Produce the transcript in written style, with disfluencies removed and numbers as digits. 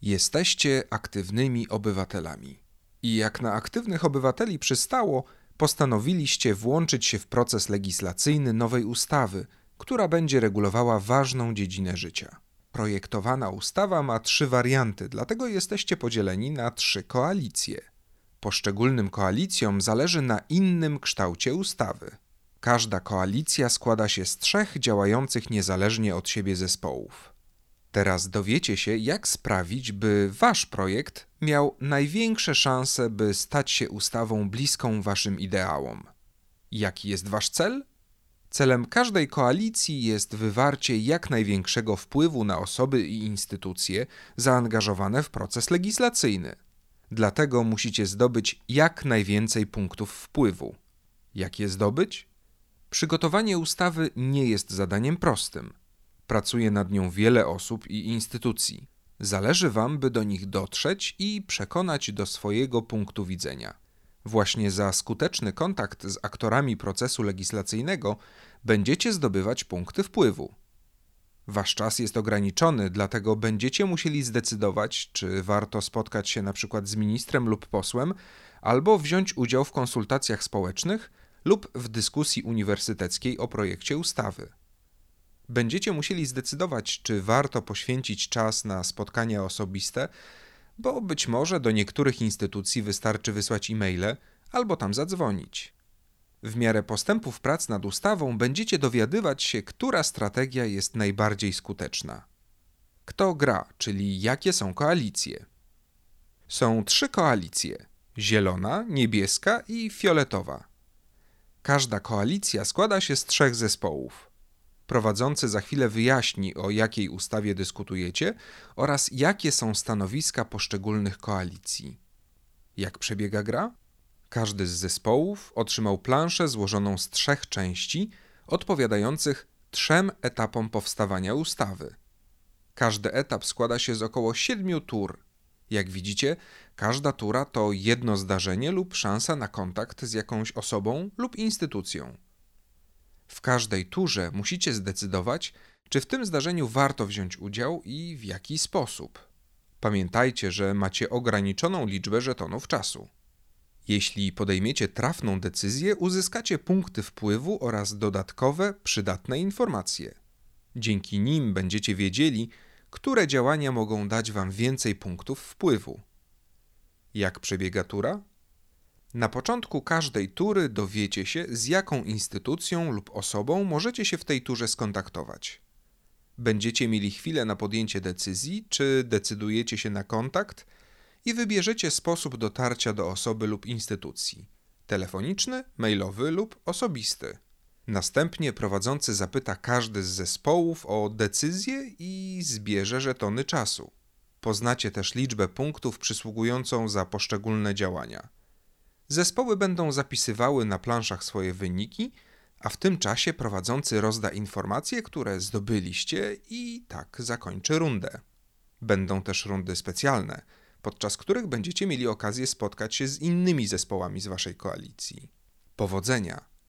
Jesteście aktywnymi obywatelami. I jak na aktywnych obywateli przystało, postanowiliście włączyć się w proces legislacyjny nowej ustawy, która będzie regulowała ważną dziedzinę życia. Projektowana ustawa ma 3 warianty, dlatego jesteście podzieleni na 3 koalicje. Poszczególnym koalicjom zależy na innym kształcie ustawy. Każda koalicja składa się z 3 działających niezależnie od siebie zespołów. Teraz dowiecie się, jak sprawić, by wasz projekt miał największe szanse, by stać się ustawą bliską waszym ideałom. Jaki jest wasz cel? Celem każdej koalicji jest wywarcie jak największego wpływu na osoby i instytucje zaangażowane w proces legislacyjny. Dlatego musicie zdobyć jak najwięcej punktów wpływu. Jak je zdobyć? Przygotowanie ustawy nie jest zadaniem prostym. Pracuje nad nią wiele osób i instytucji. Zależy wam, by do nich dotrzeć i przekonać do swojego punktu widzenia. Właśnie za skuteczny kontakt z aktorami procesu legislacyjnego będziecie zdobywać punkty wpływu. Wasz czas jest ograniczony, dlatego będziecie musieli zdecydować, czy warto spotkać się np. z ministrem lub posłem, albo wziąć udział w konsultacjach społecznych lub w dyskusji uniwersyteckiej o projekcie ustawy. Będziecie musieli zdecydować, czy warto poświęcić czas na spotkania osobiste, bo być może do niektórych instytucji wystarczy wysłać e-maile albo tam zadzwonić. W miarę postępów prac nad ustawą będziecie dowiadywać się, która strategia jest najbardziej skuteczna. Kto gra, czyli jakie są koalicje? Są 3 koalicje: zielona, niebieska i fioletowa. Każda koalicja składa się z 3 zespołów. Prowadzący za chwilę wyjaśni, o jakiej ustawie dyskutujecie oraz jakie są stanowiska poszczególnych koalicji. Jak przebiega gra? Każdy z zespołów otrzymał planszę złożoną z 3 części, odpowiadających 3 etapom powstawania ustawy. Każdy etap składa się z około 7 tur. Jak widzicie, każda tura to jedno zdarzenie lub szansa na kontakt z jakąś osobą lub instytucją. W każdej turze musicie zdecydować, czy w tym zdarzeniu warto wziąć udział i w jaki sposób. Pamiętajcie, że macie ograniczoną liczbę żetonów czasu. Jeśli podejmiecie trafną decyzję, uzyskacie punkty wpływu oraz dodatkowe, przydatne informacje. Dzięki nim będziecie wiedzieli, które działania mogą dać wam więcej punktów wpływu. Jak przebiega tura? Na początku każdej tury dowiecie się, z jaką instytucją lub osobą możecie się w tej turze skontaktować. Będziecie mieli chwilę na podjęcie decyzji, czy decydujecie się na kontakt i wybierzecie sposób dotarcia do osoby lub instytucji: telefoniczny, mailowy lub osobisty. Następnie prowadzący zapyta każdy z zespołów o decyzję i zbierze żetony czasu. Poznacie też liczbę punktów przysługującą za poszczególne działania. Zespoły będą zapisywały na planszach swoje wyniki, a w tym czasie prowadzący rozda informacje, które zdobyliście i tak zakończy rundę. Będą też rundy specjalne, podczas których będziecie mieli okazję spotkać się z innymi zespołami z waszej koalicji. Powodzenia!